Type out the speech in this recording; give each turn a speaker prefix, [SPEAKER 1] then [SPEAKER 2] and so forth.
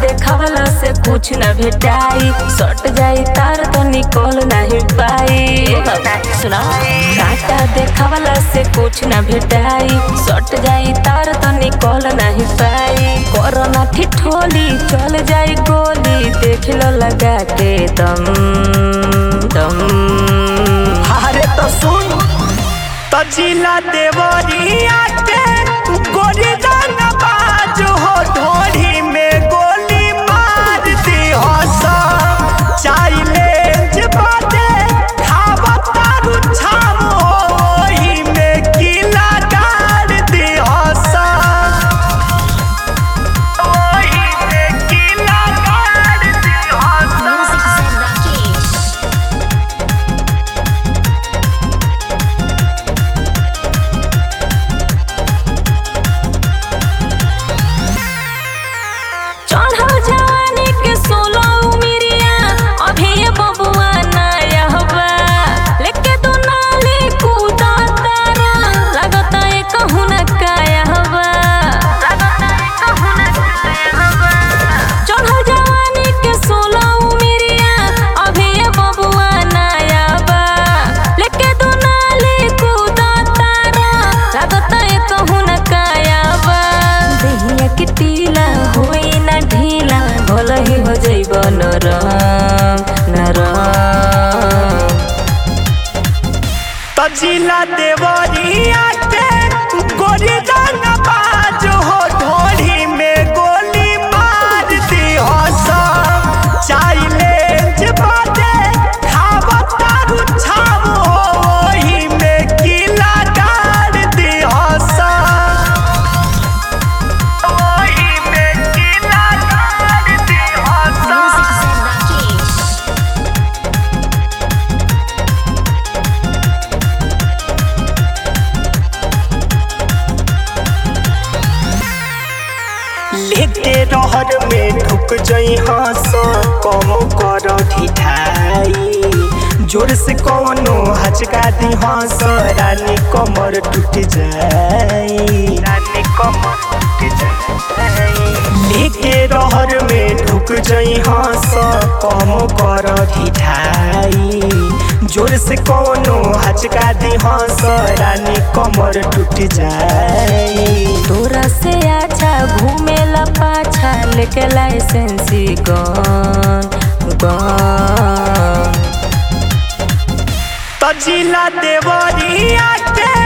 [SPEAKER 1] देखावला से कुछ न भेटाई, सट जाई तार तो निकल नहीं पाई। सुना, काटा देखावला से कुछ न भेटाई, सट जाई तार तो निकल नहीं पाई। कोरोना ठिठोली चल जाई गोली, देख लो लगा के दम दम।
[SPEAKER 2] अरे तो सुन तो जिला देवरिया के गोरी दाना बाज हो, ढोरी में गोली मार दी हो सब। चाइलेंज बाटे खावा तारू छाम हो, ओही में किला गाड़ दी हो सब। ओही में किला गाड़ दी हो सब।
[SPEAKER 1] चढ़ल जवानी के 16 उमिरिया, अभी ये बबुआ नया हवा। लेके तू नाली कूदा तारा, लगता है कहूँ न काया हवा। चढ़ल जवानी के 16 उमिरिया, अभी ये बबुआ नया हवा। लेके तू नाली कूदा तारा, लगता है कहूँ न काया हवा। देहिया के टीला होई ना ढीला, भल ही हो जाइब नरम नरम।
[SPEAKER 2] तो जिला देवरिया के गोरी दाना बाज हो, ढोरी में गोली मार दी हो सब। चाइलेंज बाटे खावा तारू छाम हो, ओही में किला गाड़ दी हो सब। ओही में किला गाड़ दी हो सब। लेके रहर में ढुक जई हंस, कम कर ढिठाई। जोर से कौनो हचका दी हंस, रानी कमर टूट जाई। रानी कमर टूट जाई। लेके रहर में ढुक जई हंस, कम कर ढिठाई। जोर से कौनो हचका दी हंस, रानी कमर टूट जाई।
[SPEAKER 1] तोरा से अच्छा घूमेला पाछा, लेके लाइसेंसी गन गन।
[SPEAKER 2] तो जिला देवरिया के